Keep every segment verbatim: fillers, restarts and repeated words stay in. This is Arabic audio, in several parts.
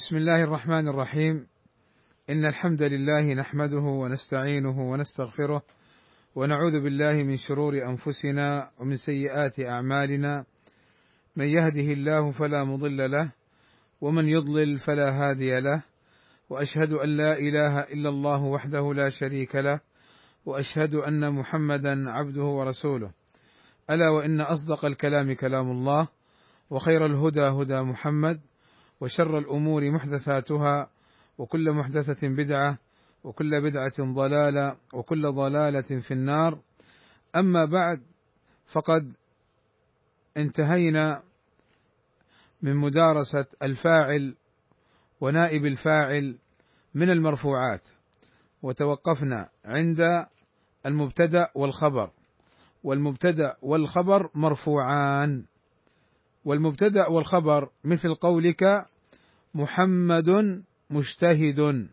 بسم الله الرحمن الرحيم. إن الحمد لله نحمده ونستعينه ونستغفره ونعوذ بالله من شرور أنفسنا ومن سيئات أعمالنا، من يهده الله فلا مضل له ومن يضلل فلا هادي له، وأشهد أن لا إله إلا الله وحده لا شريك له، وأشهد أن محمدا عبده ورسوله. ألا وإن أصدق الكلام كلام الله، وخير الهدى هدى محمد، وشر الأمور محدثاتها، وكل محدثة بدعة، وكل بدعة ضلالة، وكل ضلالة في النار. أما بعد، فقد انتهينا من مدارسة الفاعل ونائب الفاعل من المرفوعات، وتوقفنا عند المبتدأ والخبر، والمبتدأ والخبر مرفوعان. والمبتدأ والخبر مثل قولك محمد مجتهد،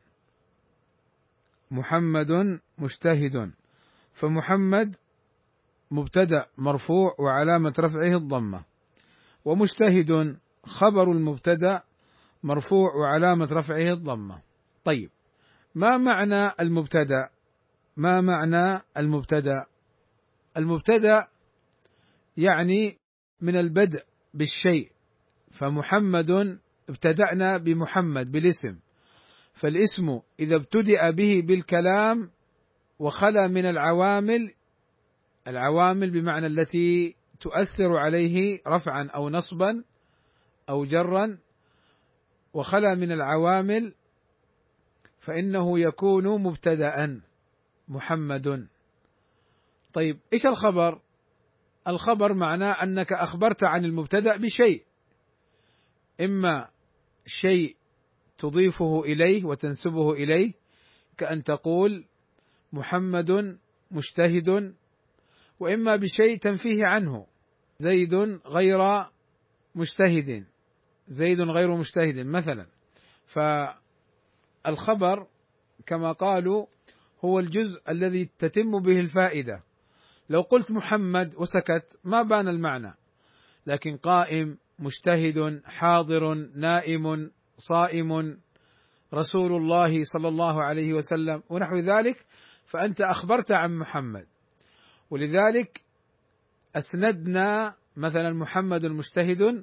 محمد مجتهد، فمحمد مبتدأ مرفوع وعلامة رفعه الضمة، ومجتهد خبر المبتدأ مرفوع وعلامة رفعه الضمة. طيب، ما معنى المبتدأ؟ ما معنى المبتدأ؟ المبتدأ يعني من البدء بالشيء، فمحمد ابتدأنا بمحمد بالاسم، فالاسم إذا ابتدأ به بالكلام وخلا من العوامل، العوامل بمعنى التي تؤثر عليه رفعا أو نصبا أو جرا، وخلا من العوامل فإنه يكون مبتدأ محمد. طيب، إيش الخبر؟ الخبر معناه أنك أخبرت عن المبتدأ بشيء، إما شيء تضيفه إليه وتنسبه إليه، كأن تقول محمد مجتهد، وإما بشيء تنفيه عنه، زيد غير مجتهد، زيد غير مجتهد مثلا. فالخبر كما قالوا هو الجزء الذي تتم به الفائدة. لو قلت محمد وسكت ما بان المعنى، لكن قائم، مجتهد، حاضر، نائم، صائم، رسول الله صلى الله عليه وسلم ونحو ذلك، فأنت أخبرت عن محمد. ولذلك أسندنا مثلا محمد مجتهد،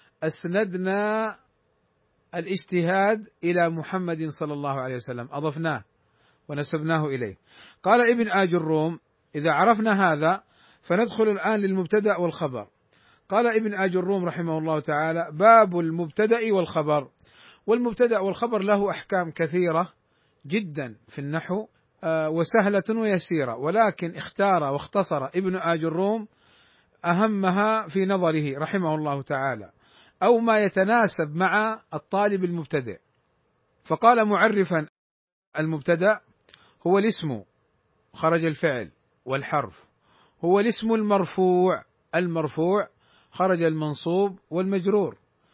أسندنا الاجتهاد إلى محمد صلى الله عليه وسلم، أضفناه ونسبناه إليه. قال ابن آج الروم: إذا عرفنا هذا فندخل الآن للمبتدأ والخبر. قال ابن آج الروم رحمه الله تعالى: باب المبتدأ والخبر. والمبتدأ والخبر له أحكام كثيرة جدا في النحو، وسهلة ويسيرة، ولكن اختار واختصر ابن آج الروم أهمها في نظره رحمه الله تعالى، أو ما يتناسب مع الطالب المبتدئ. فقال معرفا: المبتدأ هو الاسم خرج الفعل والحرف، هو الاسم المرفوع، المرفوع خرج المنصوب والمجرور،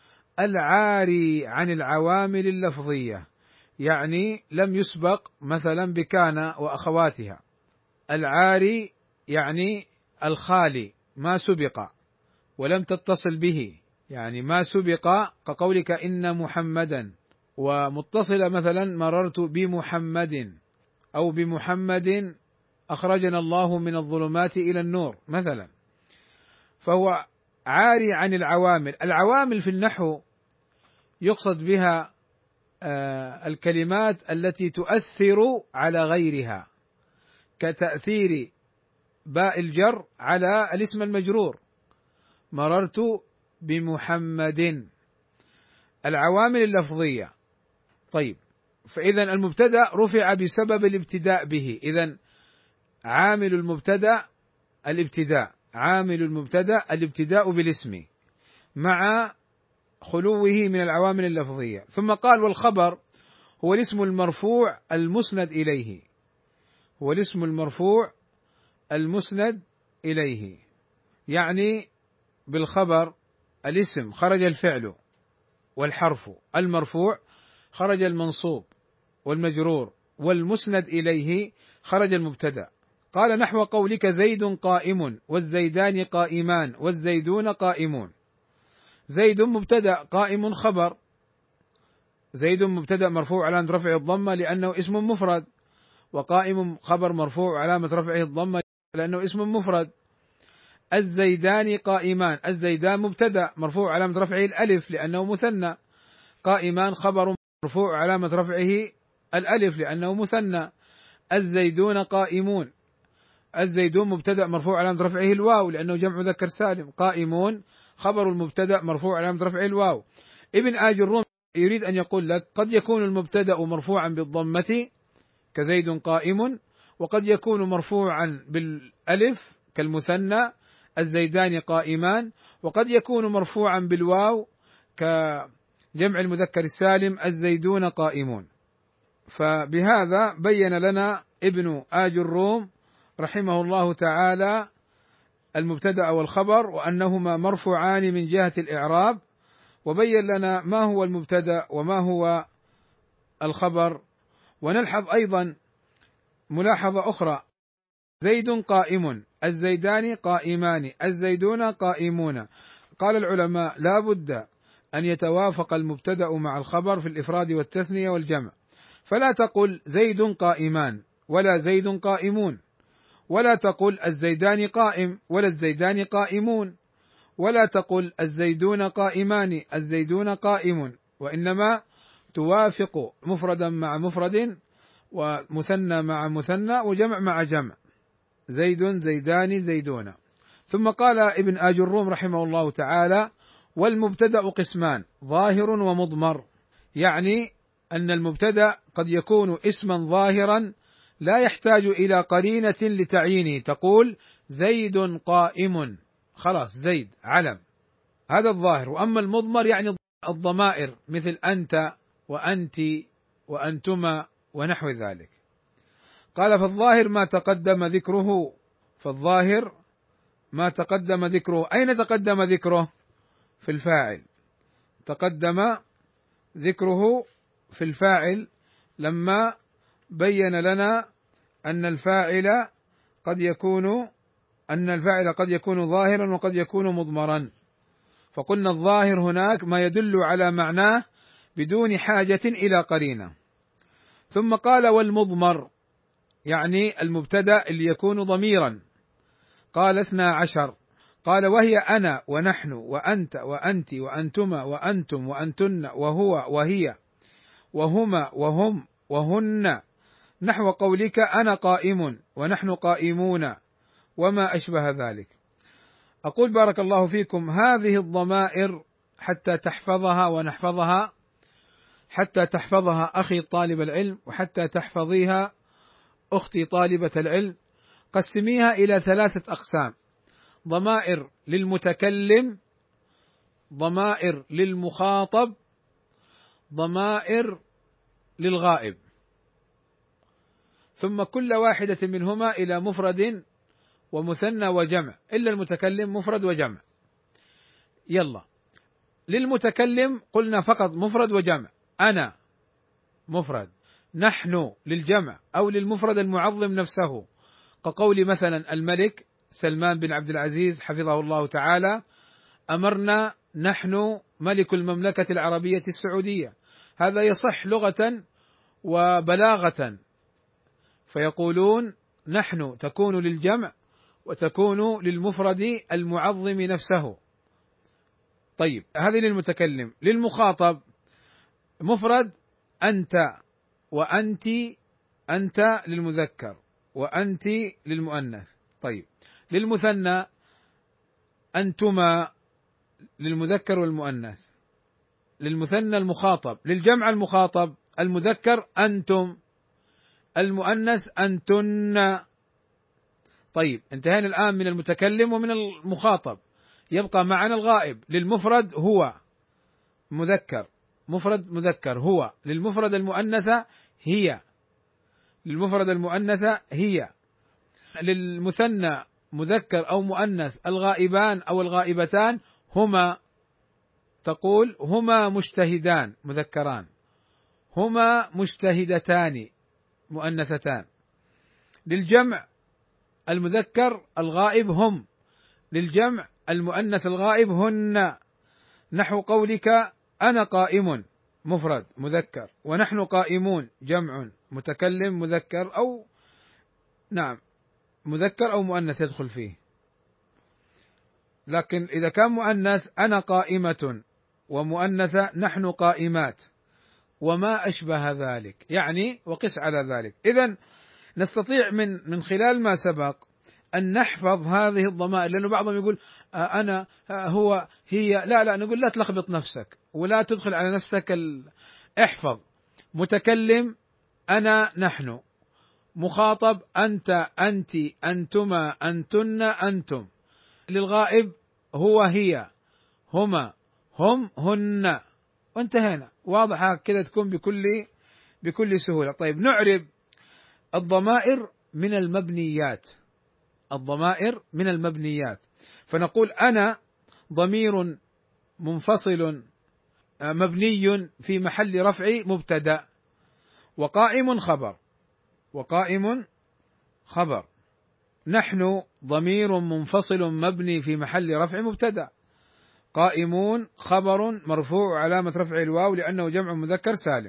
العاري عن العوامل اللفظية، يعني لم يسبق مثلا بكان وأخواتها. العاري يعني الخالي، ما سبق ولم تتصل به، يعني ما سبق، كقولك إن محمدا، ومتصلة مثلا مررت بمحمد، أو بمحمد أخرجنا الله من الظلمات إلى النور مثلا. فهو عاري عن العوامل. العوامل في النحو يقصد بها الكلمات التي تؤثر على غيرها، كتأثير باء الجر على الاسم المجرور، مررت بمحمد، العوامل اللفظية. طيب، فإذا المبتدأ رفع بسبب الابتداء به، إذن عامل المبتدأ الابتداء، عامل المبتدأ الابتداء بالاسم مع خلوه من العوامل اللفظية. ثم قال: والخبر هو الاسم المرفوع المسند إليه، هو الاسم المرفوع المسند إليه، يعني بالخبر الاسم خرج الفعل والحرف، المرفوع خرج المنصوب والمجرور، والمسند إليه خرج المبتدأ. قال: نحو قولك زيد قائم، والزيدان قائمان، والزيدون قائمون. زيد مبتدأ، قائم خبر، زيد مبتدأ مرفوع علامة رفعه الضمة لأنه اسم مفرد، وقائم خبر مرفوع علامة رفعه الضمة لأنه اسم مفرد. الزيدان قائمان، الزيدان مبتدأ مرفوع علامة رفعه الألف لأنه مثنى، قائمان خبر مرفوع علامة رفعه الألف لأنه مثنى. الزيدون قائمون، الزيدون مبتدأ مرفوع علامة رفعه الواو لأنه جمع مذكر سالم، قائمون خبر المبتدأ مرفوع علامة رفعه الواو. ابن آج الروم يريد أن يقول لك قد يكون المبتدأ مرفوعا بالضمة كزيد قائم، وقد يكون مرفوعا بالألف كالمثنى الزيدان قائمان، وقد يكون مرفوعا بالواو كجمع المذكر السالم الزيدون قائمون. فبهذا بين لنا ابن آج الروم رحمه الله تعالى المبتدأ والخبر وأنهما مرفوعان من جهة الإعراب، وبين لنا ما هو المبتدأ وما هو الخبر. ونلحظ أيضا ملاحظة أخرى: زيد قائم، الزيدان قائمان، الزيدون قائمون. قال العلماء لا بد أن يتوافق المبتدأ مع الخبر في الإفراد والتثنية والجمع، فلا تقل زيد قائمان ولا زيد قائمون، ولا تقل الزيدان قائم ولا الزيدان قائمون، ولا تقل الزيدون قائمان الزيدون قائم، وإنما توافق مفردا مع مفرد ومثنى مع مثنى وجمع مع جمع، زيد زيدان زيدون. ثم قال ابن آج الروم رحمه الله تعالى: والمبتدأ قسمان ظاهر ومضمر، يعني أن المبتدأ قد يكون اسما ظاهرا لا يحتاج إلى قرينة لتعيينه، تقول زيد قائم، خلاص زيد علم، هذا الظاهر. وأما المضمر يعني الضمائر مثل أنت وأنت وأنتما ونحو ذلك. قال: فالظاهر ما تقدم ذكره، فالظاهر ما تقدم ذكره. أين تقدم ذكره؟ في الفاعل، تقدم ذكره في الفاعل لما بين لنا أن الفاعل قد يكون أن الفاعل قد يكون ظاهرا وقد يكون مضمرا، فقلنا الظاهر هناك ما يدل على معناه بدون حاجة إلى قرينة. ثم قال: والمضمر يعني المبتدأ اللي يكون ضميرا. قال: اثنا عشر، قال: وهي أنا ونحن وأنت وأنت وأنتما وأنتم وأنتن وهو وهي وهما وهم وهن، نحو قولك أنا قائم ونحن قائمون وما أشبه ذلك. أقول بارك الله فيكم: هذه الضمائر حتى تحفظها ونحفظها، حتى تحفظها أخي طالب العلم، وحتى تحفظيها أختي طالبة العلم، قسميها إلى ثلاثة أقسام: ضمائر للمتكلم، ضمائر للمخاطب، ضمائر للغائب، ثم كل واحدة منهما إلى مفرد ومثنى وجمع، إلا المتكلم مفرد وجمع. يلا، للمتكلم قلنا فقط مفرد وجمع، أنا مفرد، نحن للجمع أو للمفرد المعظم نفسه، كقول مثلا الملك سلمان بن عبد العزيز حفظه الله تعالى: أمرنا نحن ملك المملكة العربية السعودية. هذا يصح لغة وبلاغة، فيقولون نحن تكون للجمع وتكون للمفرد المعظم نفسه. طيب، هذه للمتكلم. للمخاطب مفرد أنت وأنت، أنت للمذكر وأنت للمؤنث. طيب، للمثنى أنتما للمذكر والمؤنث، للمثنى المخاطب. للجمع المخاطب المذكر أنتم، المؤنث أنتن. طيب، انتهينا الآن من المتكلم ومن المخاطب، يبقى معنا الغائب. للمفرد هو مذكر، مفرد مذكر هو. للمفرد المؤنثة هي، للمفرد المؤنثة هي. للمثنى مذكر أو مؤنث الغائبان أو الغائبتان هما، تقول هما مجتهدان مذكران، هما مجتهدتان مؤنثتان. للجمع المذكر الغائب هم، للجمع المؤنث الغائب هن، نحو قولك أنا قائم مفرد مذكر، ونحن قائمون جمع متكلم مذكر أو نعم مذكر أو مؤنث يدخل فيه. لكن إذا كان مؤنث أنا قائمة، ومؤنثة نحن قائمات، وما أشبه ذلك، يعني وقس على ذلك. إذن نستطيع من من خلال ما سبق أن نحفظ هذه الضمائر، لأنه بعضهم يقول أنا هو هي، لا لا نقول لا تلخبط نفسك ولا تدخل على نفسك ال... احفظ متكلم أنا نحن، مخاطب أنت أنت أنتما أنتن أنتم، للغائب هو هي هما هم هن، وانتهينا. واضحة كذا تكون بكل بكل سهولة. طيب نعرب الضمائر من المبنيات، الضمائر من المبنيات، فنقول أنا ضمير منفصل مبني في محل رفع مبتدأ، وقائم خبر، وقائم خبر. نحن ضمير منفصل مبني في محل رفع مبتدأ، قائمون خبر مرفوع علامة رفع الواو لأنه جمع مذكر سالم.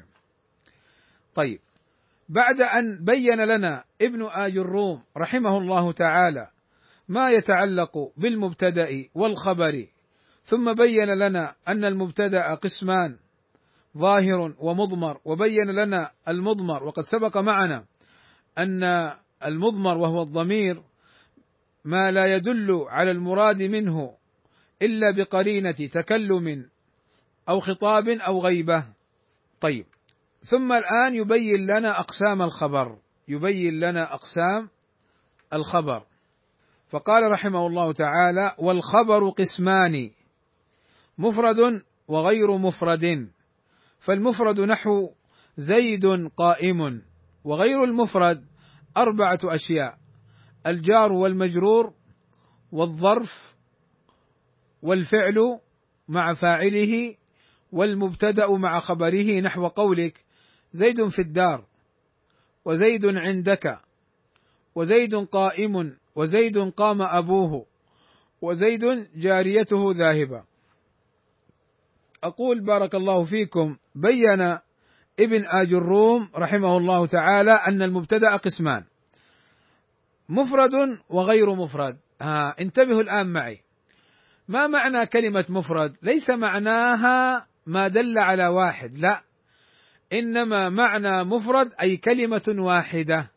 طيب بعد أن بين لنا ابن آج الروم رحمه الله تعالى ما يتعلق بالمبتدأ والخبر، ثم بين لنا أن المبتدأ قسمان ظاهر ومضمر، وبين لنا المضمر، وقد سبق معنا أن المضمر وهو الضمير ما لا يدل على المراد منه إلا بقرينة تكلم أو خطاب أو غيبة. طيب ثم الآن يبين لنا أقسام الخبر، يبين لنا أقسام الخبر، فقال رحمه الله تعالى: والخبر قسمان مفرد وغير مفرد. فالمفرد نحو زيد قائم، وغير المفرد أربعة أشياء: الجار والمجرور، والظرف، والفعل مع فاعله، والمبتدأ مع خبره، نحو قولك زيد في الدار، وزيد عندك، وزيد قائم، وزيد قام أبوه، وزيد جاريته ذاهبة. أقول بارك الله فيكم بين ابن آج الروم رحمه الله تعالى أن المبتدأ قسمان: مفرد وغير مفرد. ها انتبهوا الآن معي، ما معنى كلمة مفرد؟ ليس معناها ما دل على واحد، لا، إنما معنى مفرد أي كلمة واحدة،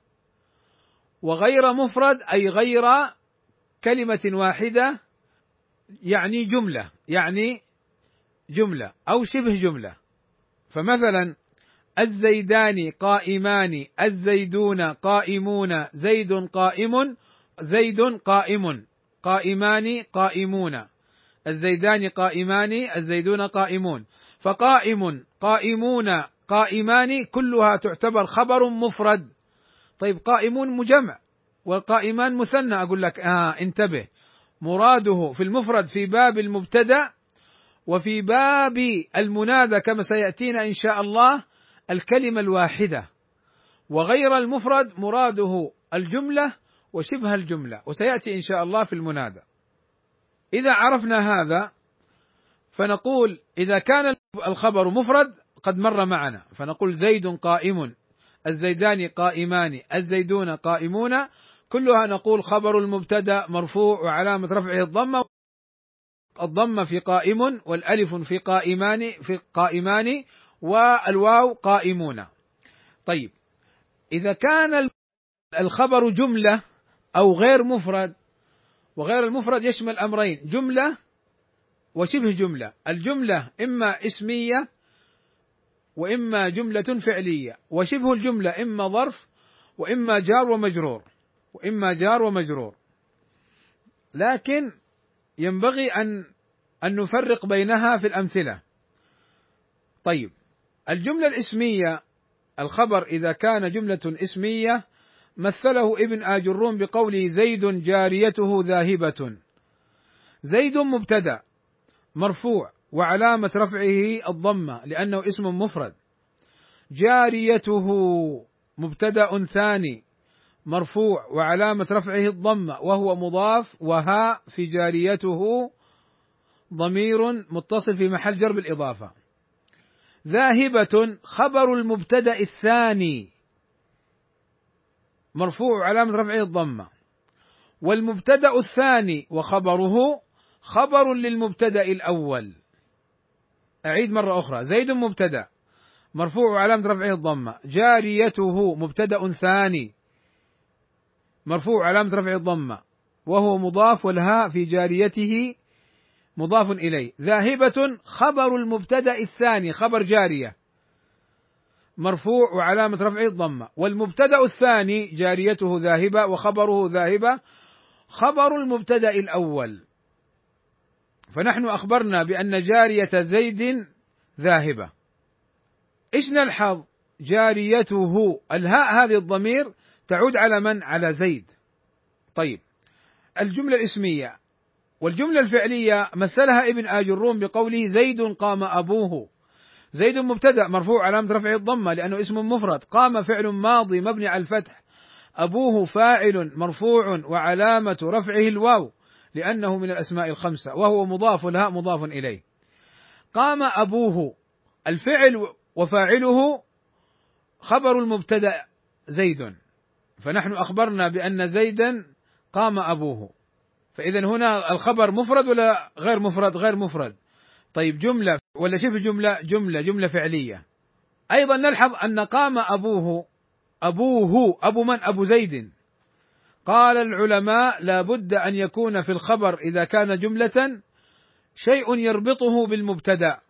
وغير مفرد أي غير كلمة واحدة، يعني جملة، يعني جملة أو شبه جملة. فمثلا الزيدان قائمان، الزيدون قائمون، زيد قائم، زيد قائم، قائمان قائمون، الزيدان قائمان، الزيدون قائمون. فقائم قائمون قائمان كلها تعتبر خبر مفرد. طيب قائمون مجمع والقائمان مثنى، أقول لك آه انتبه، مراده في المفرد في باب المبتدأ وفي باب المنادى كما سيأتينا إن شاء الله الكلمة الواحدة، وغير المفرد مراده الجملة وشبه الجملة، وسيأتي إن شاء الله في المنادى. إذا عرفنا هذا فنقول إذا كان الخبر مفرد قد مر معنا، فنقول زيد قائم، الزيدان قائمان، الزيدون قائمون، كلها نقول خبر المبتدأ مرفوع وعلامة رفعه الضمة، الضمة في قائم، والألف في قائمان في قائمان، والواو قائمون. طيب إذا كان الخبر جملة أو غير مفرد، وغير المفرد يشمل أمرين: جملة وشبه جملة. الجملة إما اسمية وإما جملة فعلية، وشبه الجملة إما ظرف وإما جار ومجرور، وإما جار ومجرور. لكن ينبغي أن أن نفرق بينها في الأمثلة. طيب الجملة الإسمية، الخبر إذا كان جملة إسمية مثله ابن آج الروم بقوله زيد جاريته ذاهبة. زيد مبتدأ مرفوع وعلامة رفعه الضمة لأنه اسم مفرد. جاريته مبتدأ ثاني مرفوع وعلامة رفعه الضمة وهو مضاف، وها في جاريته ضمير متصل في محل جر بالإضافة. ذاهبة خبر المبتدأ الثاني مرفوع علامة رفعه الضمة، والمبتدأ الثاني وخبره خبر للمبتدأ الأول. أعيد مرة أخرى: زيد مبتدأ مرفوع علامة رفعه الضمة، جاريته مبتدأ ثاني مرفوع علامة رفعه الضمة وهو مضاف، والهاء في جاريته مضاف إليه. ذاهبة خبر المبتدأ الثاني خبر جارية مرفوع وعلامة رفعه الضمة، والمبتدأ الثاني جاريته ذاهبة وخبره ذاهبة خبر المبتدأ الأول. فنحن أخبرنا بأن جارية زيد ذاهبة. إيش نلحظ؟ جاريته، الهاء هذه الضمير تعود على من؟ على زيد. طيب، الجملة الاسمية والجملة الفعلية مثلها ابن آج الروم بقوله زيد قام أبوه. زيد مبتدأ مرفوع علامة رفعه الضمة لأنه اسم مفرد، قام فعل ماضي مبني على الفتح، أبوه فاعل مرفوع وعلامة رفعه الواو لأنه من الأسماء الخمسة، وهو مضاف، الهاء مضاف إليه. قام أبوه الفعل وفاعله خبر المبتدأ زيد، فنحن أخبرنا بأن زيدا قام أبوه، فإذا هنا الخبر مفرد ولا غير مفرد؟ غير مفرد. طيب، جملة ولا شبه جملة؟ جملة جملة فعلية. أيضا نلحظ أن قام أبوه، أبوه أبو من؟ أبو زيد. قال العلماء لا بد أن يكون في الخبر إذا كان جملة شيء يربطه بالمبتدأ،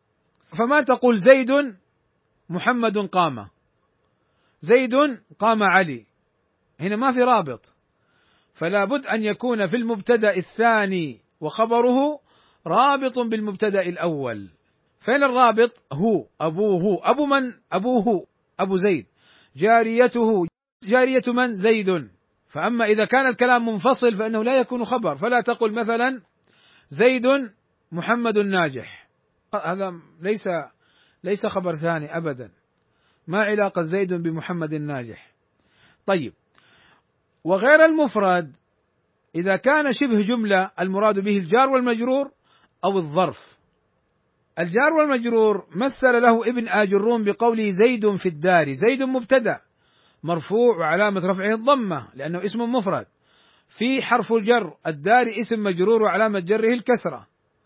فما تقول زيد محمد قام، زيد قام علي، هنا ما في رابط، فلا بد أن يكون في المبتدأ الثاني وخبره رابط بالمبتدأ الأول. فين الرابط؟ هو أبوه، أبو من؟ أبوه أبو زيد، جاريته جارية من؟ زيد. فأما إذا كان الكلام منفصل فإنه لا يكون خبر، فلا تقل مثلا زيد محمد ناجح، هذا ليس ليس خبر ثاني أبدا، ما علاقة زيد بمحمد الناجح. طيب، وغير المفرد إذا كان شبه جملة المراد به الجار والمجرور أو الظرف. الجار والمجرور مثل له ابن آج الروم بقوله زيد في الدار. زيد مبتدأ مرفوع وعلامة رفعه الضمة لأنه اسم مفرد، في حرف الجر، الدار اسم مجرور وعلامة جره الكسرة،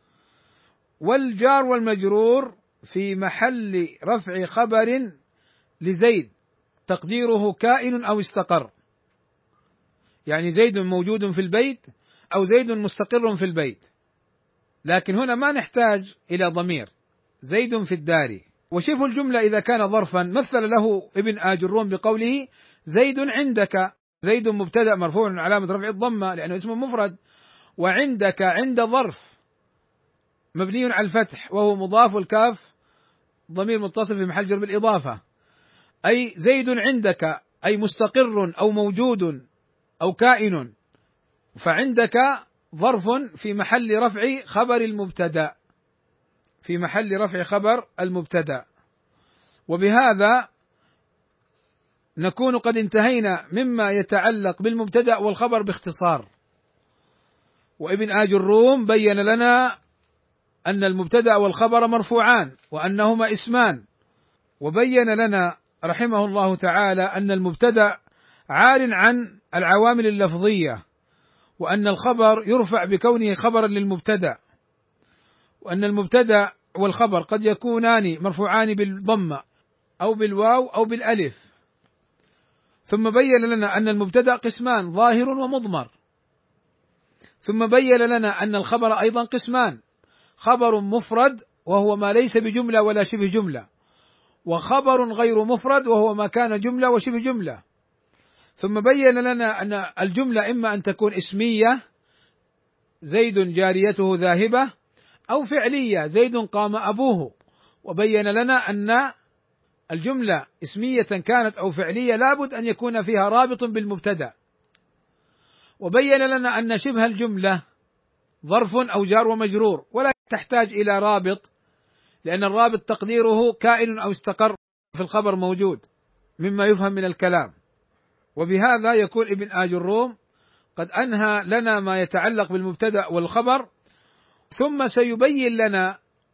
والجار والمجرور في محل رفع خبر لزيد تقديره كائن أو استقر، يعني زيد موجود في البيت أو زيد مستقر في البيت، لكن هنا ما نحتاج إلى ضمير، زيد في الدار. وشبه الجملة إذا كان ظرفا مثل له ابن آج الروم بقوله زيد عندك. زيد مبتدأ مرفوع علامة رفع الضمة لأنه اسم مفرد، وعندك عند ظرف مبني على الفتح وهو مضاف، والكاف ضمير متصل في محل جر بالإضافة، أي زيد عندك أي مستقر أو موجود أو كائن، فعندك ظرف في محل رفع خبر المبتدأ، في محل رفع خبر المبتدأ. وبهذا نكون قد انتهينا مما يتعلق بالمبتدأ والخبر باختصار. وابن آج الروم بين لنا أن المبتدأ والخبر مرفوعان وأنهما اسمان، وبين لنا رحمه الله تعالى أن المبتدأ عار عن العوامل اللفظية، وأن الخبر يرفع بكونه خبرا للمبتدأ، وأن المبتدأ والخبر قد يكونان مرفوعان بالضمة أو بالواو أو بالألف. ثم بين لنا أن المبتدأ قسمان، ظاهر ومضمر. ثم بين لنا أن الخبر أيضا قسمان، خبر مفرد وهو ما ليس بجملة ولا شبه جملة، وخبر غير مفرد وهو ما كان جملة وشبه جملة. ثم بين لنا أن الجملة إما أن تكون اسمية زيد جاريته ذاهبة، أو فعلية زيد قام أبوه. وبين لنا أن الجملة اسمية كانت أو فعلية لابد أن يكون فيها رابط بالمبتدأ. وبين لنا أن شبه الجملة ظرف أو جار ومجرور ولا تحتاج إلى رابط، لأن الرابط تقديره كائن أو استقر في الخبر موجود مما يفهم من الكلام. وبهذا يكون ابن آج الروم قد أنهى لنا ما يتعلق بالمبتدأ والخبر، ثم سيبين لنا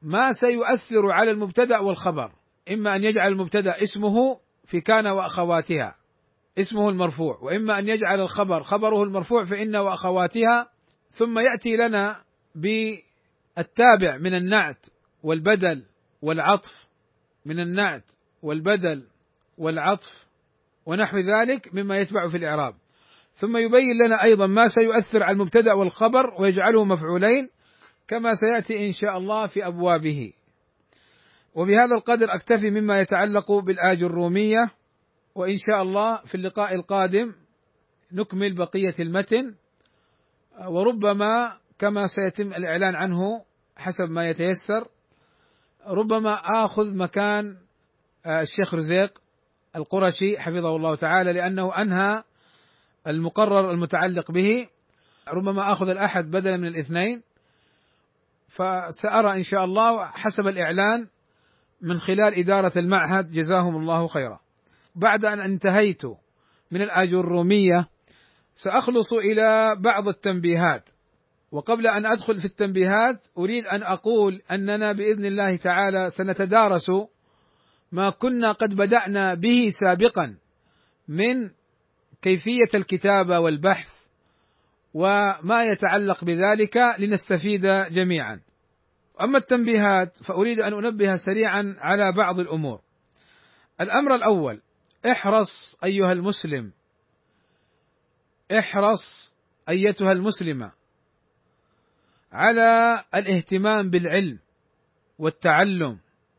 ما سيؤثر على المبتدأ والخبر، إما أن يجعل المبتدأ اسمه في كان وأخواتها اسمه المرفوع، وإما أن يجعل الخبر خبره المرفوع في إن وأخواتها، ثم يأتي لنا بالتابع من النعت والبدل والعطف، من النعت والبدل والعطف ونحو ذلك مما يتبع في الإعراب، ثم يبين لنا أيضا ما سيؤثر على المبتدأ والخبر ويجعله مفعولين كما سيأتي إن شاء الله في أبوابه. وبهذا القدر أكتفي مما يتعلق بالآجرومية، وإن شاء الله في اللقاء القادم نكمل بقية المتن، وربما كما سيتم الإعلان عنه حسب ما يتيسر ربما آخذ مكان الشيخ رزيق القرشي حفظه الله تعالى، لأنه أنهى المقرر المتعلق به، ربما آخذ الأحد بدلا من الاثنين، فسأرى إن شاء الله حسب الإعلان من خلال إدارة المعهد جزاهم الله خيرا. بعد أن انتهيت من الآجرومية سأخلص إلى بعض التنبيهات، وقبل أن أدخل في التنبيهات أريد أن أقول أننا بإذن الله تعالى سنتدارس ما كنا قد بدأنا به سابقا من كيفية الكتابة والبحث وما يتعلق بذلك لنستفيد جميعا. أما التنبيهات فأريد أن أنبه سريعا على بعض الأمور. الأمر الأول: احرص أيها المسلم، احرص أيتها المسلمة على الاهتمام بالعلم والتعلم،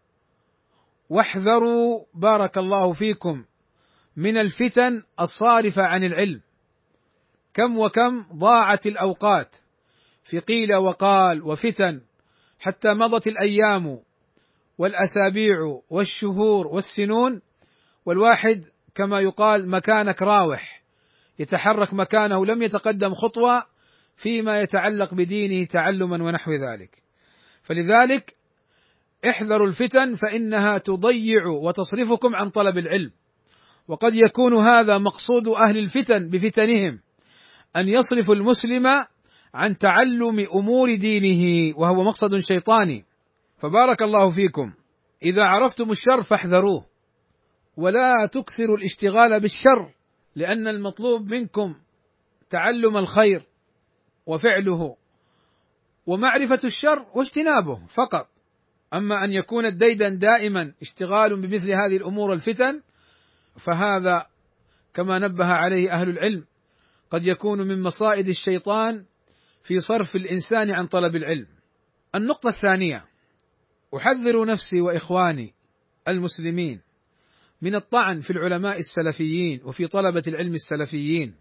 واحذروا بارك الله فيكم من الفتن الصارفة عن العلم. كم وكم ضاعت الأوقات في قيل وقال وفتن حتى مضت الأيام والأسابيع والشهور والسنون، والواحد كما يقال مكانك راوح، يتحرك مكانه لم يتقدم خطوة فيما يتعلق بدينه تعلما ونحو ذلك. فلذلك احذروا الفتن فإنها تضيع وتصرفكم عن طلب العلم، وقد يكون هذا مقصود أهل الفتن بفتنهم، أن يصرفوا المسلم عن تعلم أمور دينه، وهو مقصد شيطاني. فبارك الله فيكم، إذا عرفتم الشر فاحذروه، ولا تكثروا الاشتغال بالشر، لأن المطلوب منكم تعلم الخير وفعله ومعرفة الشر واجتنابه فقط. أما أن يكون الديدن دائما اشتغال بمثل هذه الأمور الفتن، فهذا كما نبه عليه أهل العلم قد يكون من مصائد الشيطان في صرف الإنسان عن طلب العلم. النقطة الثانية: أحذر نفسي وإخواني المسلمين من الطعن في العلماء السلفيين وفي طلبة العلم السلفيين.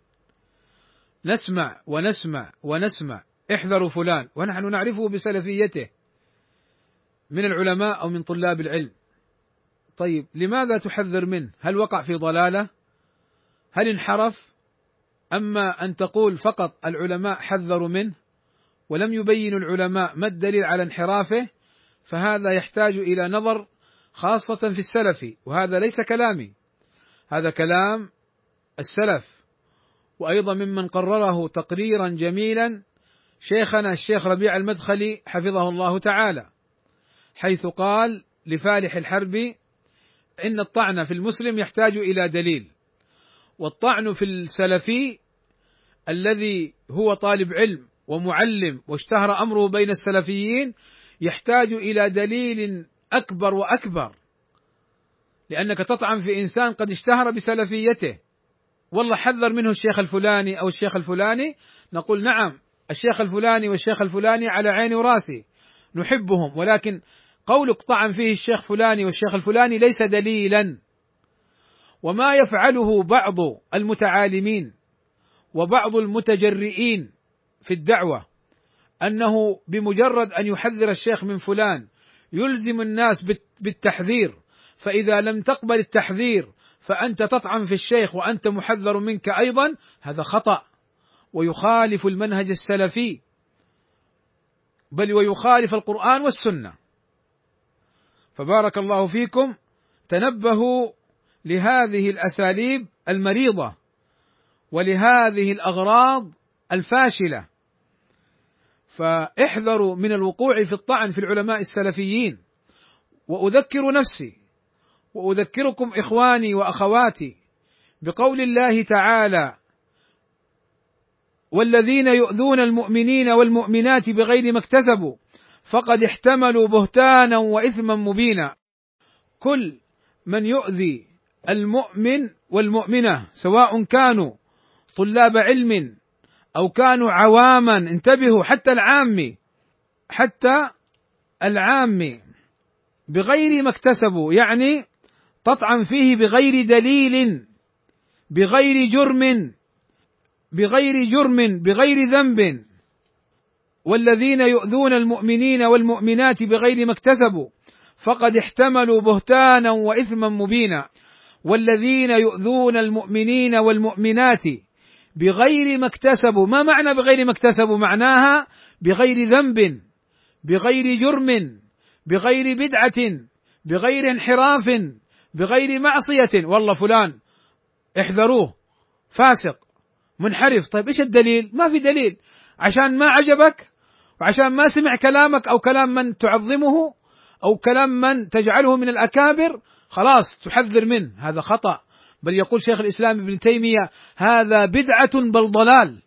نسمع ونسمع ونسمع احذروا فلان، ونحن نعرفه بسلفيته من العلماء أو من طلاب العلم. طيب لماذا تحذر منه؟ هل وقع في ضلالة؟ هل انحرف؟ أما أن تقول فقط العلماء حذروا منه ولم يبين العلماء ما الدليل على انحرافه، فهذا يحتاج إلى نظر خاصة في السلف، وهذا ليس كلامي، هذا كلام السلف، وأيضا ممن قرره تقريرا جميلا شيخنا الشيخ ربيع المدخلي حفظه الله تعالى، حيث قال لفالح الحربي إن الطعن في المسلم يحتاج إلى دليل، والطعن في السلفي الذي هو طالب علم ومعلم واشتهر أمره بين السلفيين يحتاج إلى دليل أكبر وأكبر، لأنك تطعن في إنسان قد اشتهر بسلفيته، والله حذر منه الشيخ الفلاني أو الشيخ الفلاني، نقول نعم الشيخ الفلاني والشيخ الفلاني على عيني وراسي نحبهم، ولكن قولك طعن فيه الشيخ فلاني والشيخ الفلاني ليس دليلا. وما يفعله بعض المتعالمين وبعض المتجرئين في الدعوة أنه بمجرد أن يحذر الشيخ من فلان يلزم الناس بالتحذير، فإذا لم تقبل التحذير فأنت تطعن في الشيخ وأنت محذر منك أيضا، هذا خطأ ويخالف المنهج السلفي، بل ويخالف القرآن والسنة. فبارك الله فيكم، تنبهوا لهذه الأساليب المريضة ولهذه الأغراض الفاشلة، فاحذروا من الوقوع في الطعن في العلماء السلفيين. وأذكر نفسي وأذكركم إخواني وأخواتي بقول الله تعالى: والذين يؤذون المؤمنين والمؤمنات بغير ما اكتسبوا فقد احتملوا بهتانا وإثما مبينا. كل من يؤذي المؤمن والمؤمنة سواء كانوا طلاب علم أو كانوا عواما، انتبهوا، حتى العامي حتى العامي بغير ما اكتسبوا، يعني تطعن فيه بغير دليل، بغير جرم، بغير جرم بغير ذنب. والذين يؤذون المؤمنين والمؤمنات بغير ما اكتسبوا فقد احتملوا بهتانا وإثما مبينا. والذين يؤذون المؤمنين والمؤمنات بغير ما اكتسبوا، ما معنى بغير ما اكتسبوا؟ معناها بغير ذنب، بغير جرم، بغير بدعة، بغير انحراف، بغير معصية. والله فلان احذروه فاسق منحرف. طيب ايش الدليل؟ ما في دليل. عشان ما عجبك وعشان ما سمع كلامك أو كلام من تعظمه أو كلام من تجعله من الأكابر خلاص تحذر منه، هذا خطأ. بل يقول شيخ الإسلام ابن تيمية: هذا بدعة بل ضلال.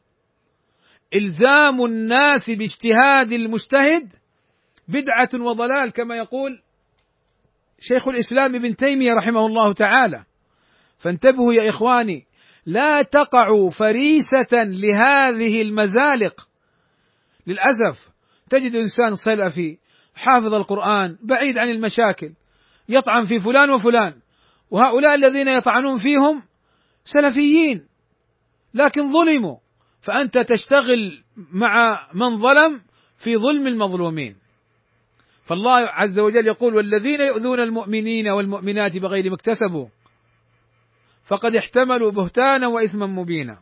إلزام الناس باجتهاد المجتهد بدعة وضلال، كما يقول شيخ الإسلام ابن تيمية رحمه الله تعالى. فانتبهوا يا إخواني، لا تقعوا فريسة لهذه المزالق. للأسف تجد إنسان سلفي حافظ القرآن بعيد عن المشاكل يطعن في فلان وفلان، وهؤلاء الذين يطعنون فيهم سلفيين لكن ظلموا، فأنت تشتغل مع من ظلم في ظلم المظلومين. فالله عز وجل يقول: والذين يؤذون المؤمنين والمؤمنات بغير ما اكتسبوا فقد احتملوا بهتانا وإثما مبينا.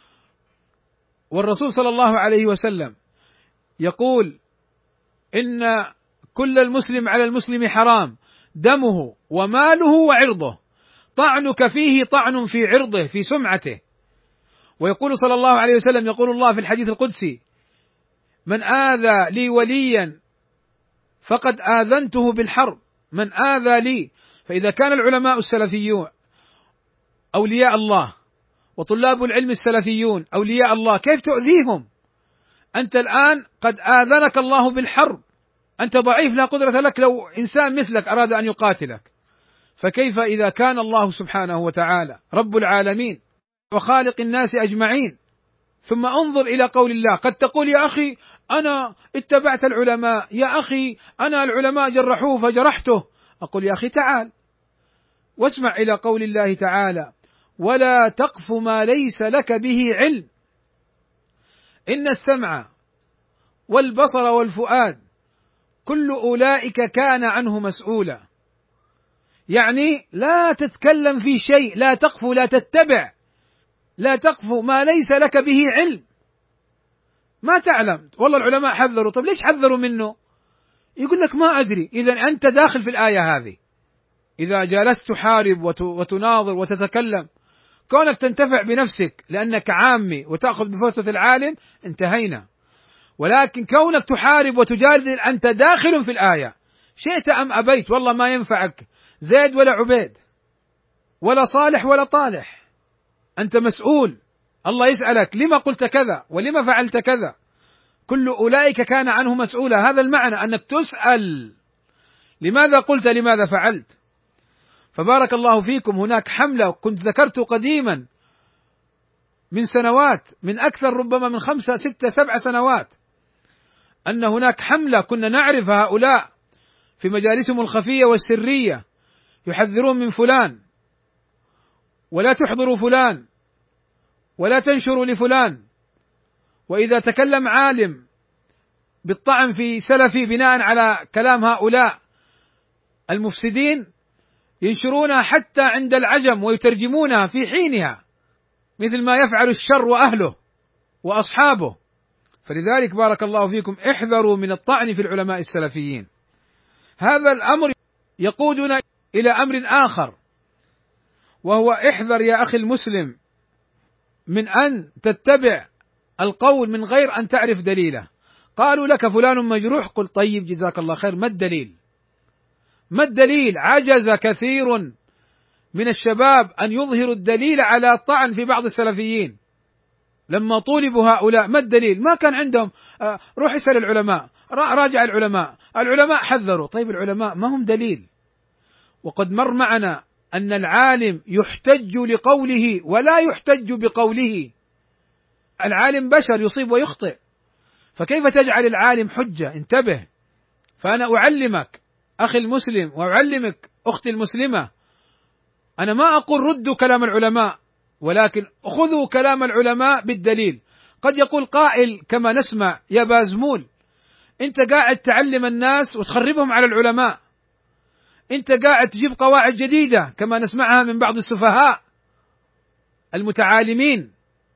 والرسول صلى الله عليه وسلم يقول: إن كل المسلم على المسلم حرام دمه وماله وعرضه، طعنك فيه طعن في عرضه في سمعته. ويقول صلى الله عليه وسلم، يقول الله في الحديث القدسي: من آذى لي وليا فقد آذنته بالحرب، من آذى لي. فإذا كان العلماء السلفيون أولياء الله وطلاب العلم السلفيون أولياء الله، كيف تؤذيهم؟ أنت الآن قد آذنك الله بالحرب، أنت ضعيف لا قدرة لك لو إنسان مثلك أراد أن يقاتلك، فكيف إذا كان الله سبحانه وتعالى رب العالمين وخالق الناس أجمعين؟ ثم انظر إلى قول الله. قد تقول: يا أخي أنا اتبعت العلماء، يا أخي أنا العلماء جرحوه فجرحته. أقول: يا أخي تعال واسمع إلى قول الله تعالى: ولا تقف ما ليس لك به علم إن السمع والبصر والفؤاد كل أولئك كان عنه مسؤولا. يعني لا تتكلم في شيء، لا تقف، لا تتبع، لا تقف ما ليس لك به علم. ما تعلم، والله العلماء حذروا. طب ليش حذروا منه؟ يقول لك ما أدري. إذا أنت داخل في الآية هذه. إذا جالست تحارب وتناظر وتتكلم، كونك تنتفع بنفسك لأنك عامي وتأخذ بفتوى العالم انتهينا. ولكن كونك تحارب وتجادل أنت داخل في الآية، شئت أم أبيت. والله ما ينفعك زيد ولا عبيد ولا صالح ولا طالح، أنت مسؤول. الله يسألك: لما قلت كذا ولما فعلت كذا؟ كل أولئك كان عنه مسؤولا. هذا المعنى، أنك تسأل لماذا قلت، لماذا فعلت. فبارك الله فيكم، هناك حملة كنت ذكرت قديما من سنوات، من أكثر ربما من خمسة ستة سبع سنوات، أن هناك حملة كنا نعرف هؤلاء في مجالسهم الخفية والسرية يحذرون من فلان، ولا تحضروا فلان، ولا تنشروا لفلان. وإذا تكلم عالم بالطعن في سلفي بناء على كلام هؤلاء المفسدين ينشرونها حتى عند العجم ويترجمونها في حينها، مثل ما يفعل الشر وأهله وأصحابه. فلذلك بارك الله فيكم احذروا من الطعن في العلماء السلفيين. هذا الأمر يقودنا إلى أمر آخر، وهو احذر يا أخي المسلم من أن تتبع القول من غير أن تعرف دليله. قالوا لك فلان مجروح، قل طيب جزاك الله خير، ما الدليل؟ ما الدليل؟ عجز كثير من الشباب أن يظهروا الدليل على الطعن في بعض السلفيين. لما طولبوا هؤلاء ما الدليل؟ ما كان عندهم. آه روح اسأل العلماء، راجع العلماء، العلماء حذروا. طيب العلماء ما هم دليل. وقد مر معنا أن العالم يحتج لقوله ولا يحتج بقوله. العالم بشر يصيب ويخطئ، فكيف تجعل العالم حجة؟ انتبه. فأنا أعلمك أخي المسلم وأعلمك أختي المسلمة، أنا ما أقول ردوا كلام العلماء، ولكن خذوا كلام العلماء بالدليل. قد يقول قائل كما نسمع: يا بازمول، أنت قاعد تعلم الناس وتخربهم على العلماء، أنت قاعد تجيب قواعد جديدة كما نسمعها من بعض السفهاء المتعالمين.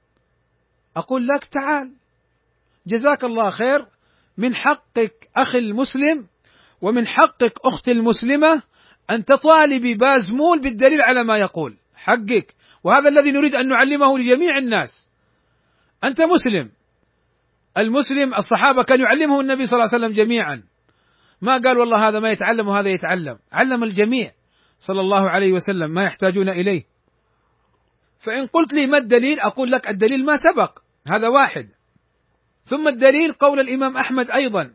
أقول لك تعال، جزاك الله خير، من حقك أخي المسلم ومن حقك أختي المسلمة أن تطالبي بازمول بالدليل على ما يقول، حقك، وهذا الذي نريد أن نعلمه لجميع الناس. أنت مسلم، المسلم الصحابة كان يعلمه النبي صلى الله عليه وسلم جميعا، ما قال والله هذا ما يتعلم وهذا يتعلم، علم الجميع صلى الله عليه وسلم ما يحتاجون إليه. فإن قلت لي ما الدليل؟ أقول لك الدليل ما سبق، هذا واحد. ثم الدليل قول الإمام أحمد أيضا،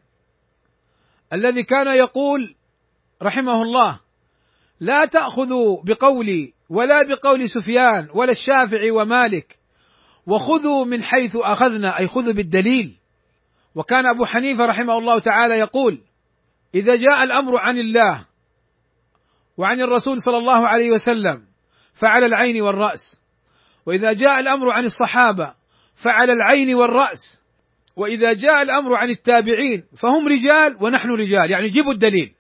الذي كان يقول رحمه الله: لا تأخذوا بقولي ولا بقول سفيان ولا الشافعي ومالك، وخذوا من حيث أخذنا، أي خذوا بالدليل. وكان أبو حنيفة رحمه الله تعالى يقول: إذا جاء الأمر عن الله وعن الرسول صلى الله عليه وسلم فعلى العين والرأس، وإذا جاء الأمر عن الصحابة فعلى العين والرأس، وإذا جاء الأمر عن التابعين فهم رجال ونحن رجال، يعني جيبوا الدليل.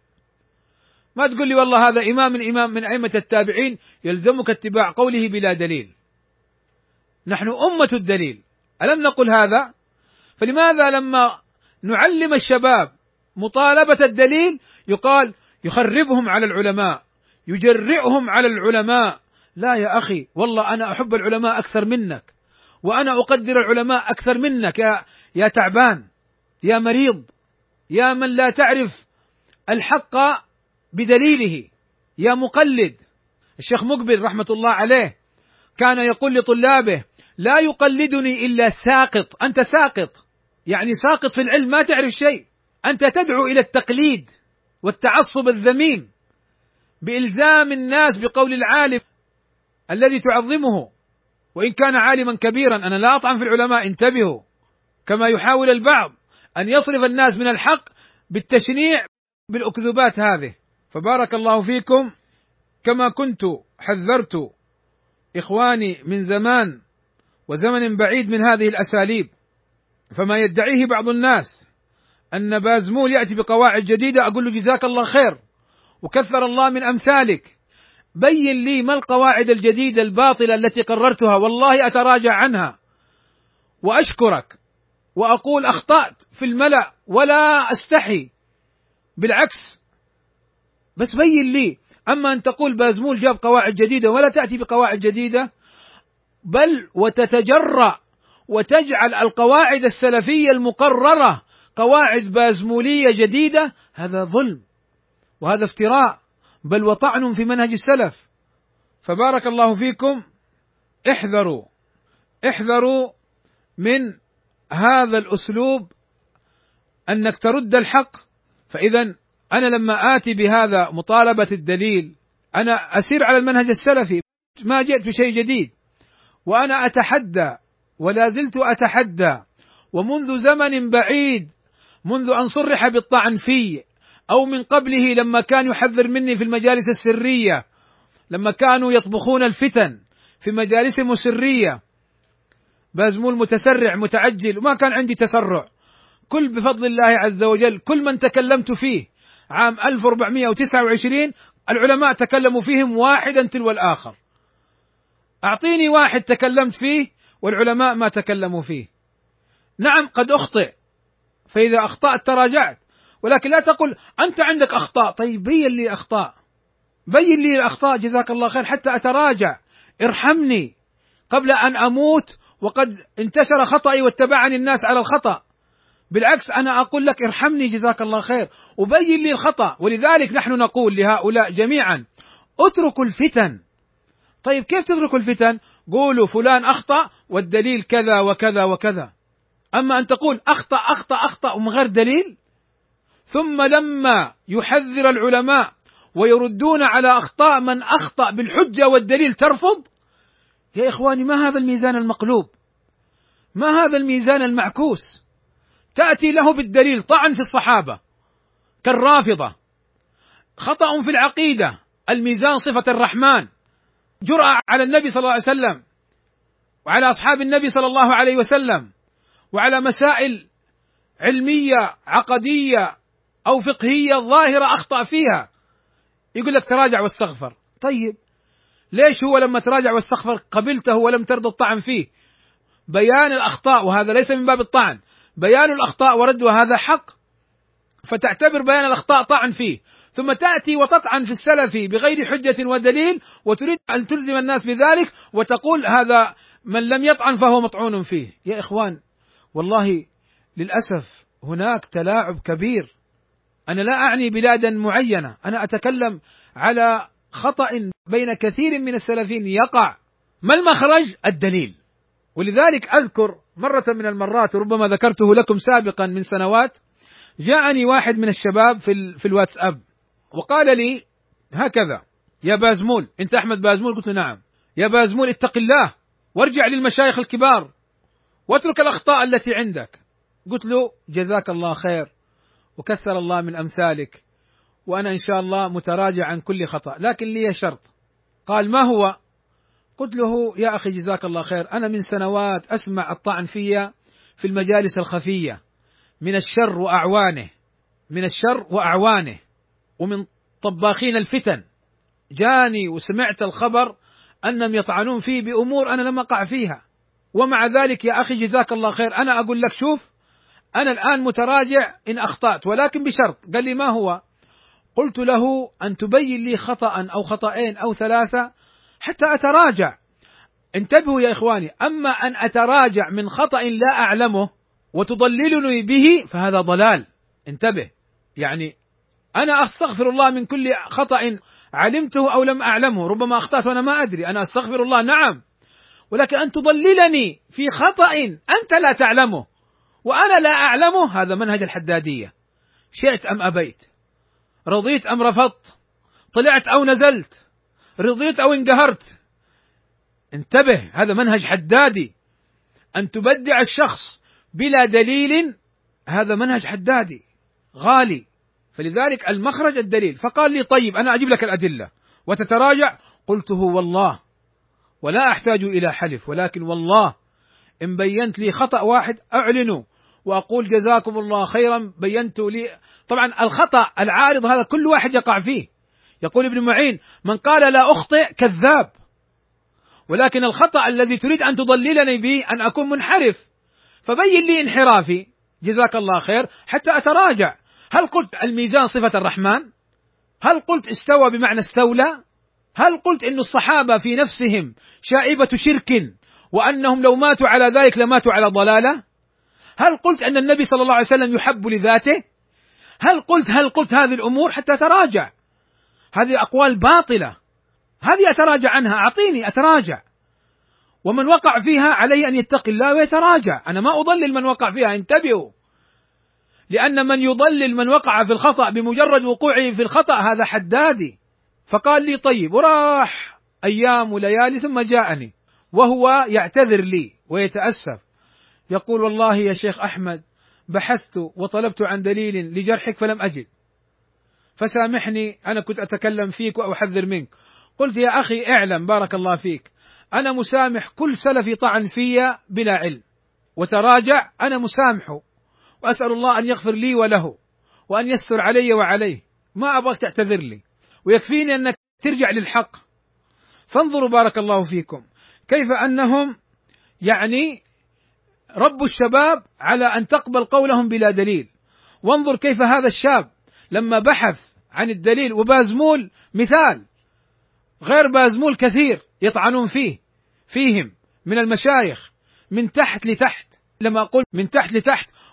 ما تقول لي والله هذا إمام من إمام من أئمة التابعين يلزمك اتباع قوله بلا دليل. نحن أمة الدليل، ألم نقل هذا؟ فلماذا لما نعلم الشباب مطالبة الدليل يقال يخربهم على العلماء، يجرئهم على العلماء؟ لا يا أخي، والله أنا أحب العلماء أكثر منك، وأنا أقدر العلماء أكثر منك يا يا تعبان، يا مريض، يا من لا تعرف الحق بدليله، يا مقلد. الشيخ مقبل رحمة الله عليه كان يقول لطلابه: لا يقلدني إلا ساقط. أنت ساقط، يعني ساقط في العلم، ما تعرف شيء، أنت تدعو إلى التقليد والتعصب الذميم بإلزام الناس بقول العالم الذي تعظمه وإن كان عالما كبيرا. أنا لا أطعن في العلماء، انتبهوا، كما يحاول البعض أن يصرف الناس من الحق بالتشنيع بالأكذوبات هذه. فبارك الله فيكم، كما كنت حذرت إخواني من زمان وزمن بعيد من هذه الأساليب، فما يدعيه بعض الناس أن بازمول يأتي بقواعد جديدة، أقول له جزاك الله خير وكثر الله من أمثالك، بين لي ما القواعد الجديدة الباطلة التي قررتها، والله أتراجع عنها وأشكرك وأقول أخطأت في الملأ ولا أستحي، بالعكس، بس بين لي. أما أن تقول بازمول جاب قواعد جديدة ولا تأتي بقواعد جديدة، بل وتتجرأ وتجعل القواعد السلفية المقررة قواعد بازمولية جديدة، هذا ظلم وهذا افتراء، بل وطعن في منهج السلف. فبارك الله فيكم، احذروا احذروا من هذا الأسلوب أنك ترد الحق. فإذا أنا لما آتي بهذا مطالبة الدليل، أنا أسير على المنهج السلفي، ما جئت بشيء جديد، وأنا أتحدى ولا زلت أتحدى، ومنذ زمن بعيد، منذ أن صرح بالطعن في أو من قبله، لما كان يحذر مني في المجالس السرية، لما كانوا يطبخون الفتن في مجالسهم السرية، بازمول متسرع متعجل، وما كان عندي تسرع، كل بفضل الله عز وجل كل من تكلمت فيه عام ألف وأربعمائة وتسعة وعشرين العلماء تكلموا فيهم واحدا تلو الآخر. أعطيني واحد تكلمت فيه والعلماء ما تكلموا فيه. نعم قد أخطئ، فإذا أخطأت تراجعت، ولكن لا تقل أنت عندك أخطاء. طيب بين لي أخطاء، بين لي الأخطاء جزاك الله خير حتى أتراجع، ارحمني قبل أن أموت وقد انتشر خطأي واتبعني الناس على الخطأ. بالعكس أنا أقول لك ارحمني جزاك الله خير وبين لي الخطأ. ولذلك نحن نقول لهؤلاء جميعا اتركوا الفتن. طيب كيف تتركوا الفتن؟ قولوا فلان أخطأ والدليل كذا وكذا وكذا. أما أن تقول أخطأ أخطأ أخطأ ومن غير دليل، ثم لما يحذر العلماء ويردون على أخطاء من أخطأ بالحجة والدليل ترفض. يا إخواني ما هذا الميزان المقلوب؟ ما هذا الميزان المعكوس؟ تأتي له بالدليل طعن في الصحابة كالرافضة، خطأ في العقيدة الميزان صفة الرحمن، جرأة على النبي صلى الله عليه وسلم وعلى أصحاب النبي صلى الله عليه وسلم وعلى مسائل علمية عقدية أو فقهية ظاهرة أخطأ فيها، يقول لك تراجع واستغفر. طيب ليش هو لما تراجع واستغفر قبلته ولم ترضى الطعن فيه؟ بيان الأخطاء، وهذا ليس من باب الطعن، بيان الأخطاء وردها هذا حق، فتعتبر بيان الأخطاء طعن فيه، ثم تأتي وتطعن في السلف بغير حجة ودليل وتريد أن تلزم الناس بذلك وتقول هذا من لم يطعن فهو مطعون فيه. يا إخوان والله للأسف هناك تلاعب كبير. أنا لا أعني بلادا معينة، أنا أتكلم على خطأ بين كثير من السلفيين يقع. ما المخرج؟ الدليل. ولذلك أذكر مرة من المرات ربما ذكرته لكم سابقا من سنوات، جاءني واحد من الشباب في, في الواتساب وقال لي هكذا: يا بازمول، أنت أحمد بازمول؟ قلت له نعم. يا بازمول اتق الله وارجع للمشايخ الكبار واترك الأخطاء التي عندك. قلت له جزاك الله خير وكثر الله من أمثالك، وأنا إن شاء الله متراجع عن كل خطأ، لكن لي شرط. قال ما هو؟ قلت له يا أخي جزاك الله خير، أنا من سنوات أسمع الطعن في في المجالس الخفية من الشر وأعوانه، من الشر وأعوانه ومن طباخين الفتن. جاني وسمعت الخبر أنهم يطعنون فيه بأمور أنا لم أقع فيها، ومع ذلك يا أخي جزاك الله خير أنا أقول لك شوف أنا الآن متراجع إن أخطأت، ولكن بشرط. قال لي ما هو؟ قلت له أن تبين لي خطأ أو خطأين أو ثلاثة حتى أتراجع. انتبهوا يا إخواني، أما أن أتراجع من خطأ لا أعلمه وتضللني به فهذا ضلال. انتبه، يعني أنا أستغفر الله من كل خطأ علمته أو لم أعلمه، ربما أخطأت وأنا ما أدري، أنا أستغفر الله نعم، ولكن أن تضللني في خطأ أنت لا تعلمه وأنا لا أعلمه هذا منهج الحدادية. شئت أم أبيت، رضيت أم رفضت، طلعت أو نزلت، رضيت أو انقهرت. انتبه، هذا منهج حدادي. أن تبدع الشخص بلا دليل هذا منهج حدادي غالي. فلذلك المخرج الدليل. فقال لي طيب أنا أجيب لك الأدلة وتتراجع. قلته والله ولا أحتاج إلى حلف، ولكن والله إن بينت لي خطأ واحد أعلنه وأقول جزاكم الله خيرا بينت لي. طبعا الخطأ العارض هذا كل واحد يقع فيه. يقول ابن معين من قال لا أخطئ كذاب، ولكن الخطأ الذي تريد أن تضللني به أن أكون منحرف، فبين لي انحرافي جزاك الله خير حتى أتراجع. هل قلت الميزان صفة الرحمن؟ هل قلت استوى بمعنى استولى؟ هل قلت إن الصحابة في نفسهم شائبة شرك وأنهم لو ماتوا على ذلك لماتوا على ضلالة؟ هل قلت أن النبي صلى الله عليه وسلم يحب لذاته؟ هل قلت هل قلت هذه الأمور حتى أتراجع؟ هذه أقوال باطلة، هذه أتراجع عنها، أعطيني أتراجع. ومن وقع فيها عليه أن يتقي الله ويتراجع. أنا ما أضلل من وقع فيها، انتبهوا، لأن من يضلل من وقع في الخطأ بمجرد وقوعه في الخطأ هذا حدادي. فقال لي طيب، وراح أيام وليالي ثم جاءني وهو يعتذر لي ويتأسف، يقول والله يا شيخ أحمد بحثت وطلبت عن دليل لجرحك فلم أجد، فسامحني أنا كنت أتكلم فيك وأحذر منك. قلت يا أخي اعلم بارك الله فيك أنا مسامح كل سلفي طعن في بلا علم وتراجع، أنا مسامحه وأسأل الله أن يغفر لي وله وأن يستر علي وعليه، ما أبغاك تعتذر لي ويكفيني أنك ترجع للحق. فانظروا بارك الله فيكم كيف أنهم يعني ربوا الشباب على أن تقبل قولهم بلا دليل. وانظر كيف هذا الشاب لما بحث عن الدليل، وبازمول مثال، غير بازمول كثير يطعنون فيه فيهم من المشايخ من تحت لتحت. لما أقول من تحت لتحت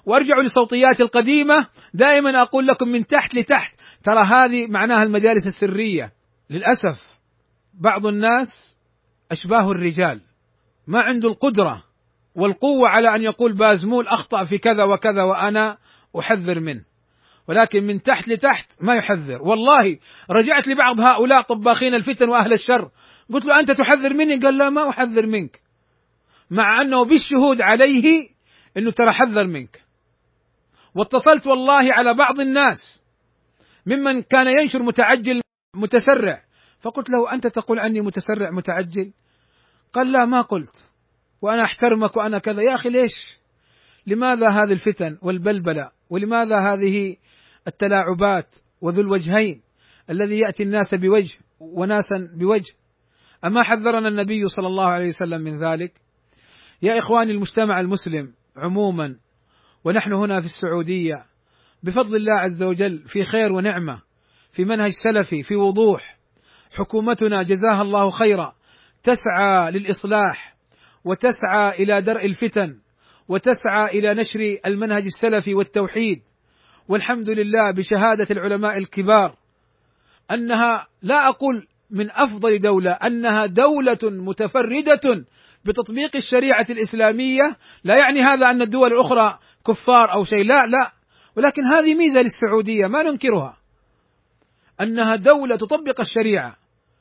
وارجعوا لصوتياتي القديمة، دائما أقول لكم من تحت لتحت، ترى هذه معناها المجالس السرية. للأسف بعض الناس أشباه الرجال، ما عنده القدرة والقوة على أن يقول بازمول أخطأ في كذا وكذا وأنا أحذر منه، ولكن من تحت لتحت ما يحذر. والله رجعت لبعض هؤلاء طباخين الفتن وأهل الشر، قلت له أنت تحذر مني؟ قال لا ما أحذر منك، مع أنه بالشهود عليه أنه ترى حذر منك. واتصلت والله على بعض الناس ممن كان ينشر متعجل متسرع، فقلت له أنت تقول عني متسرع متعجل؟ قال لا ما قلت، وأنا أحترمك وأنا كذا. يا أخي ليش؟ لماذا هذه الفتن والبلبلة؟ ولماذا هذه التلاعبات وذو الوجهين الذي يأتي الناس بوجه وناسا بوجه؟ أما حذرنا النبي صلى الله عليه وسلم من ذلك؟ يا إخواني، المجتمع المسلم عموما ونحن هنا في السعودية بفضل الله عز وجل في خير ونعمة، في منهج سلفي في وضوح. حكومتنا جزاها الله خيرا تسعى للإصلاح وتسعى إلى درء الفتن وتسعى إلى نشر المنهج السلفي والتوحيد، والحمد لله بشهادة العلماء الكبار أنها لا أقول من أفضل دولة، أنها دولة متفردة بتطبيق الشريعة الإسلامية. لا يعني هذا أن الدول الأخرى كفار أو شيء، لا لا، ولكن هذه ميزة للسعودية ما ننكرها، أنها دولة تطبق الشريعة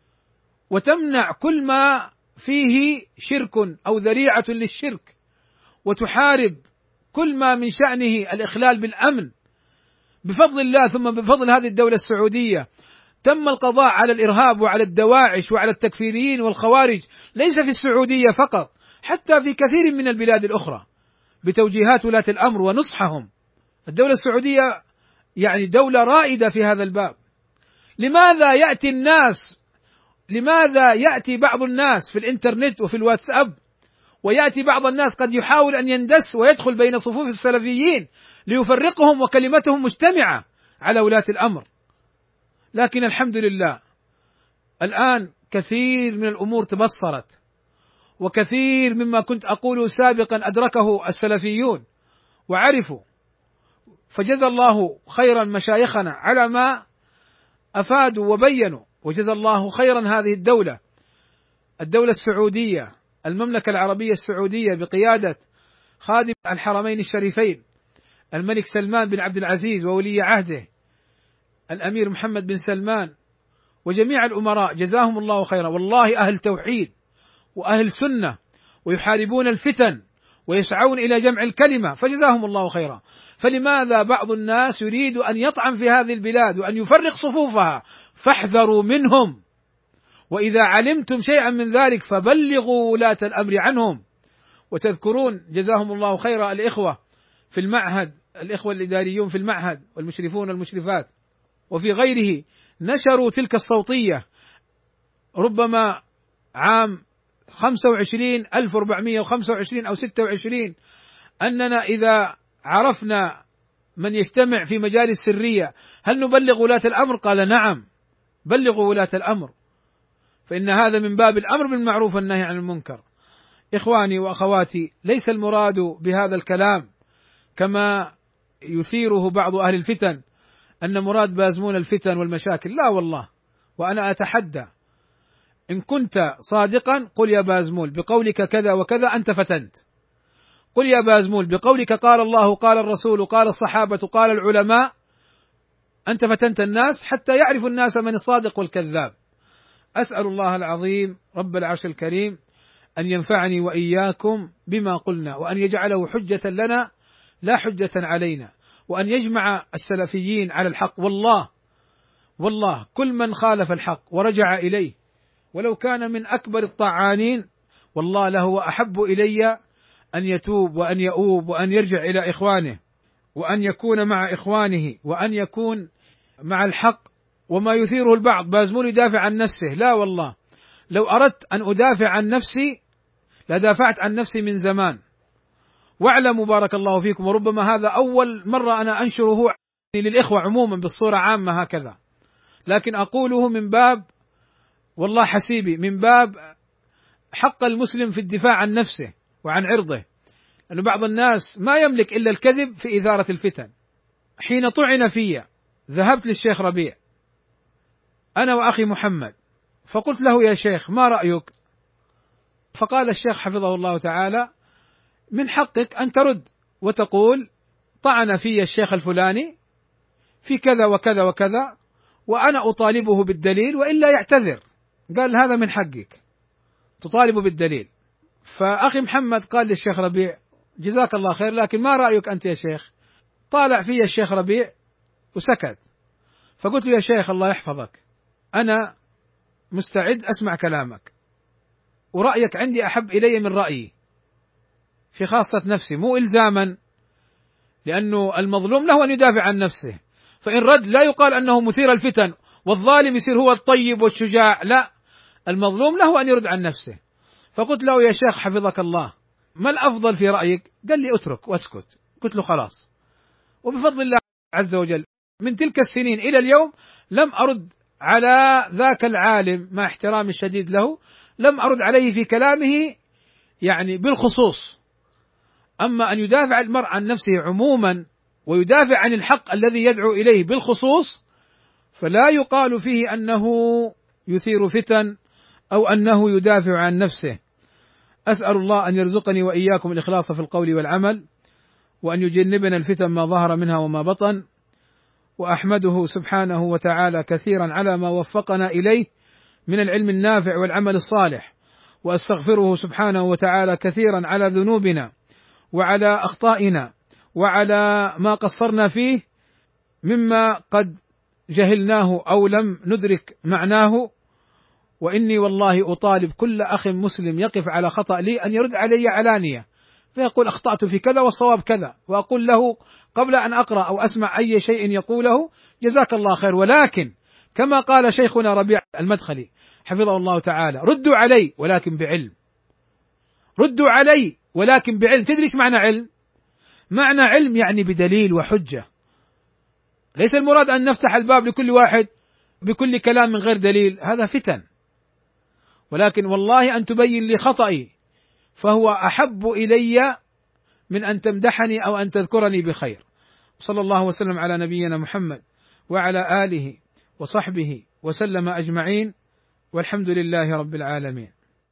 وتمنع كل ما فيه شرك أو ذريعة للشرك، وتحارب كل ما من شأنه الإخلال بالأمن بفضل الله. ثم بفضل هذه الدولة السعودية تم القضاء على الإرهاب وعلى الدواعش وعلى التكفيريين والخوارج، ليس في السعودية فقط، حتى في كثير من البلاد الأخرى بتوجيهات ولاة الأمر ونصحهم. الدولة السعودية يعني دولة رائدة في هذا الباب. لماذا يأتي الناس لماذا يأتي بعض الناس في الإنترنت وفي الواتساب، ويأتي بعض الناس قد يحاول أن يندس ويدخل بين صفوف السلفيين ليفرقهم وكلمتهم مجتمعة على ولاة الأمر؟ لكن الحمد لله الآن كثير من الأمور تبصرت، وكثير مما كنت أقوله سابقا أدركه السلفيون وعرفوا، فجزى الله خيرا مشايخنا على ما أفادوا وبينوا، وجزى الله خيرا هذه الدولة الدولة السعودية المملكة العربية السعودية بقيادة خادم الحرمين الشريفين الملك سلمان بن عبد العزيز وولي عهده الأمير محمد بن سلمان وجميع الأمراء، جزاهم الله خيرا. والله أهل توحيد وأهل سنة ويحاربون الفتن ويسعون إلى جمع الكلمة، فجزاهم الله خيرا. فلماذا بعض الناس يريد أن يطعن في هذه البلاد وأن يفرق صفوفها؟ فاحذروا منهم، وإذا علمتم شيئا من ذلك فبلغوا ولاة الأمر عنهم. وتذكرون جزاهم الله خيرا الإخوة في المعهد، الإخوة الإداريون في المعهد والمشرفون والمشرفات وفي غيره نشروا تلك الصوتية ربما عام خمسة وعشرين ألف وأربعمائة وخمسة وعشرين أو ستة وعشرين، أننا إذا عرفنا من يجتمع في مجالس سرية هل نبلغ ولاة الأمر؟ قال نعم بلغوا ولاة الأمر، فإن هذا من باب الأمر بالمعروف والنهي عن المنكر. إخواني وأخواتي، ليس المراد بهذا الكلام كما يثيره بعض أهل الفتن أن مراد بازمون الفتن والمشاكل، لا والله. وأنا أتحدى إن كنت صادقا قل يا بازمول بقولك كذا وكذا أنت فتنت، قل يا بازمول بقولك قال الله قال الرسول قال الصحابة قال العلماء أنت فتنت الناس حتى يعرف الناس من الصادق والكذاب. أسأل الله العظيم رب العرش الكريم أن ينفعني وإياكم بما قلنا، وأن يجعله حجة لنا لا حجة علينا، وأن يجمع السلفيين على الحق. والله والله كل من خالف الحق ورجع إليه ولو كان من أكبر الطعانين والله لهو أحب إلي أن يتوب وأن يؤوب وأن يرجع إلى إخوانه وأن يكون مع إخوانه وأن يكون مع الحق. وما يثيره البعض بازمول يدافع عن نفسه، لا والله لو أردت أن أدافع عن نفسي لدافعت عن نفسي من زمان. واعلموا بارك الله فيكم، وربما هذا أول مرة أنا أنشره للإخوة عموما بالصورة عامة هكذا، لكن أقوله من باب والله حسيبي من باب حق المسلم في الدفاع عن نفسه وعن عرضه، أن بعض الناس ما يملك إلا الكذب في إثارة الفتن. حين طعن في ذهبت للشيخ ربيع أنا وأخي محمد، فقلت له: يا شيخ ما رأيك؟ فقال الشيخ حفظه الله تعالى: من حقك أن ترد وتقول طعن في الشيخ الفلاني في كذا وكذا وكذا وأنا أطالبه بالدليل وإلا يعتذر. قال: هذا من حقك تطالب بالدليل. فأخي محمد قال للشيخ ربيع: جزاك الله خير، لكن ما رأيك أنت يا شيخ؟ طالع في الشيخ ربيع وسكت. فقلت له: يا شيخ الله يحفظك، أنا مستعد أسمع كلامك، ورأيك عندي أحب إلي من رأيي في خاصة نفسي، مو إلزاما، لأنه المظلوم له أن يدافع عن نفسه، فإن رد لا يقال أنه مثير الفتن والظالم يصير هو الطيب والشجاع، لا، المظلوم له أن يرد عن نفسه. فقلت له: يا شيخ حفظك الله، ما الأفضل في رأيك؟ قال لي: اترك واسكت. قلت له: خلاص. وبفضل الله عز وجل من تلك السنين إلى اليوم لم أرد على ذاك العالم مع احترامي الشديد له، لم أرد عليه في كلامه يعني بالخصوص. أما أن يدافع المرء عن نفسه عموما ويدافع عن الحق الذي يدعو إليه بالخصوص، فلا يقال فيه أنه يثير فتن أو أنه يدافع عن نفسه. أسأل الله أن يرزقني وإياكم الإخلاص في القول والعمل، وأن يجنبنا الفتن ما ظهر منها وما بطن، وأحمده سبحانه وتعالى كثيرا على ما وفقنا إليه من العلم النافع والعمل الصالح، وأستغفره سبحانه وتعالى كثيرا على ذنوبنا وعلى أخطائنا وعلى ما قصرنا فيه مما قد جهلناه أو لم ندرك معناه. وإني والله أطالب كل أخ مسلم يقف على خطأ لي أن يرد علي علانية، فيقول: أخطأت في كذا والصواب كذا، وأقول له قبل أن أقرأ أو أسمع أي شيء يقوله: جزاك الله خير، ولكن كما قال شيخنا ربيع المدخلي حفظه الله تعالى: ردوا علي ولكن بعلم، ردوا علي ولكن بعلم. تدري ايش معنى علم؟ معنى علم يعني بدليل وحجة، ليس المراد أن نفتح الباب لكل واحد بكل كلام من غير دليل، هذا فتن، ولكن والله أن تبين لي خطئي فهو أحب إلي من أن تمدحني أو أن تذكرني بخير. صلى الله وسلم على نبينا محمد وعلى آله وصحبه وسلم أجمعين، والحمد لله رب العالمين.